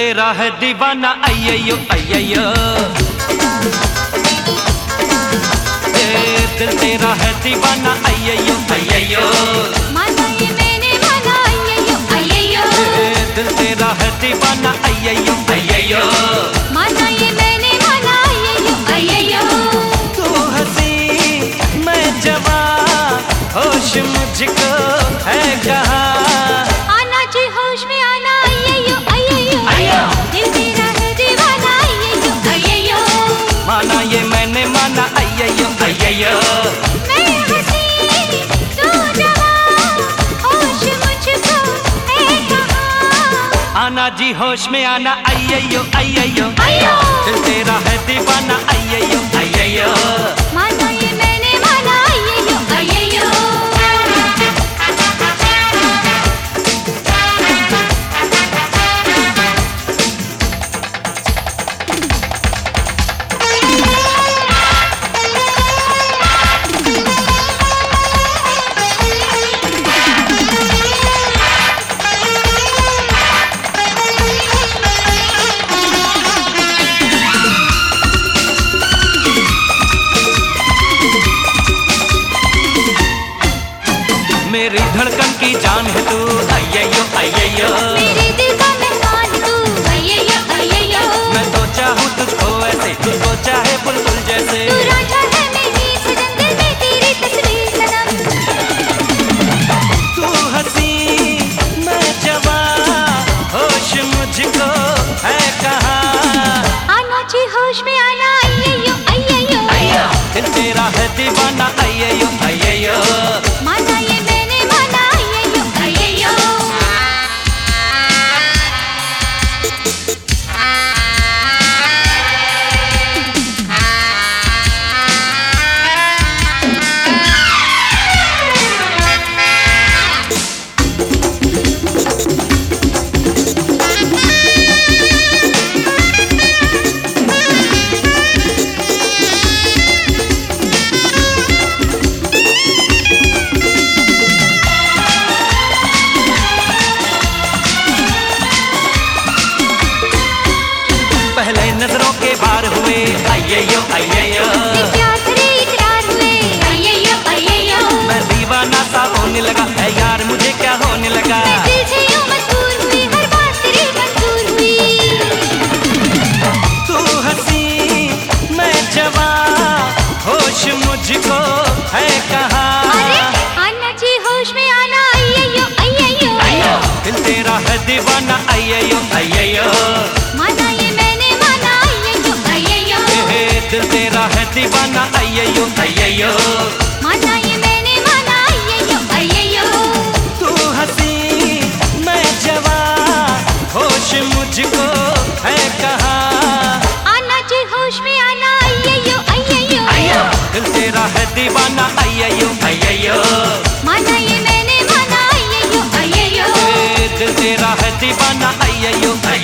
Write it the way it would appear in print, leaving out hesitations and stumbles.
तेरा है दीवाना अय्यो अय्यो। दिल तेरा है दीवाना अय्यो अय्यो। माना ये मैंने माना अय्यो अय्यो। दिल तेरा है दीवाना अय्यो अय्यो। माना ये मैंने माना अय्यो अय्यो। तू हंसी मैं जवां, होश मुझको है कहाँ। आना जी होश में आना अय्यो अय्यो। दिल तेरा है दीवाना अय्यो अय्यो। माना ये मैंने माना अय्यो अय्यो। मैं हंसी तू जवां, होश मुझको है कहाँ। आना जी होश में आना अय्यो अय्यो। अय्यो। दिल तेरा है दीवाना अय्यो अय्यो। माना ये मैंने माना अय्यो अय्यो। मेरी धड़कन की जान है तू अय्यो अय्यो। मेरे दिल का मेहमान तू अय्यो अय्यो। मैं तो चाहूँ तुझको ऐसे, तुझको चाहे बुलबुल जैसे। तू राजा है मेरी सनम, दिल में तेरी तस्वीर सनम। तू हंसी मैं जवां, होश मुझको है कहाँ। आना जी होश में आना अय्यो अय्यो। दिल तेरा है दीवाना अय्यो अय्यो। माना ये मैंने माना अय्यो अय्यो। पहले नजरों के बार हुए अय्यो अय्यो। प्यार करे इकरार हुए अय्यो अय्यो। मैं दीवाना सा होने लगा है यार, मुझे क्या होने लगा। दिल से यूं मजबूर हुई, हर बात तेरी मंजूर हुई। तू हंसी मैं जवां, होश मुझको है कहाँ। अरे आना जी होश में आना अय्यो अय्यो। दिल तेरा है दीवाना अय्यो अय्यो। माना ये मैंने माना अय्यो अय्यो। दिल तेरा है दीवाना अय्यो अय्यो। माना ये मैंने माना अय्यो अय्यो। तू हंसी मैं जवां, होश मुझको है कहाँ। आना जी होश में आना अय्यो अय्यो। दिल तेरा है दीवाना अय्यो अय्यो। माना ये मैंने माना अय्यो अय्यो। दिल तेरा है दीवाना अय्यो अय्यो।